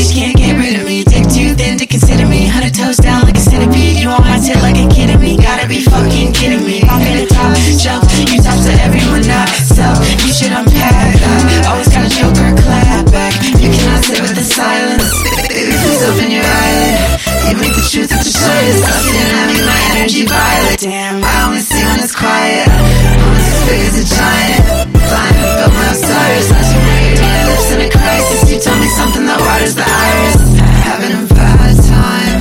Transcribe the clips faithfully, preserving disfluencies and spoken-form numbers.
she can't get rid of me. Dick too thin to consider me. Hundred toes down like a centipede. You on my tit like a kidding me. Gotta be fucking kidding me. I'm in the top shelf. You talk to everyone, not self. You should unpack that. Always got a joke or a clap back. You cannot sit with the silence. Baby, please open your eyelid. You make the truth of the shortest. I'll sit and I make my energy violet. Damn, I only see when it's quiet. Almost as big as a giant. Blind, built my stars. Let you read my lips in a crisis. You told me something that waters the iris. Having a bad time.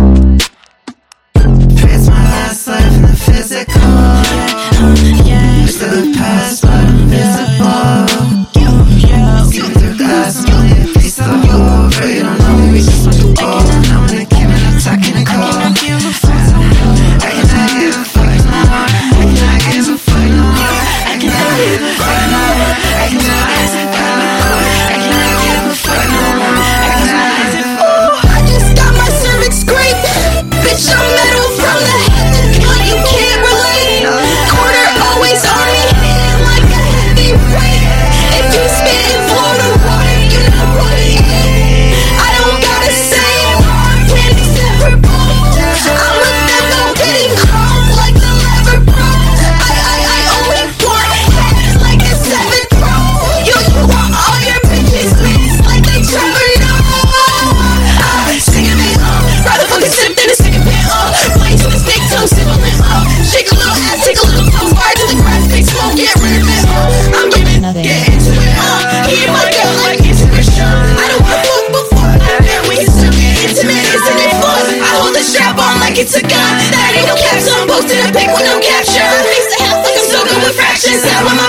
Praise my last life in the physical. Wish that the past but invisible. Seen through glass, only a piece of the whole. But you don't know me, we just want to go. Now when it came and I'm talking to cold. I cannot give a fuck no more. I cannot give a fuck no more. I cannot give a fuck no more. I cannot give a fuck no more. I cannot give a fuck no more. I cannot give a fuck no more. I cannot give a fuck. Ooh, I just got my cervix scraped. Bitch, I'm metal from the head to toe. You can't relate. Quarter always on me, hitting like a heavy weight. If you spit in Florida water, you know what it is. I don't gotta say it. Can't accept for both. I'm with them, no getting cold like the lever bro. I, I, I only want heads like a seven pro. You, you want all your bitches mixed like they Trevor Noah. I'm sick of it, uh. Rather fucking sip than a second pit, uh. Blade to the stick, tongue sizzling, uh. Shake a little ass, take a little toe, fire to the grass, big smoke, get rid of it, uh. I'm giving, get into it, uh. He my girl like intuition. I don't wanna fuck before that. We can still get intimate, isn't it fun? I hold the strap on like it's a gun. That ain't no caption, I'm posting a pic with no caption. Thanks to health like I'm so good with fractions. That when my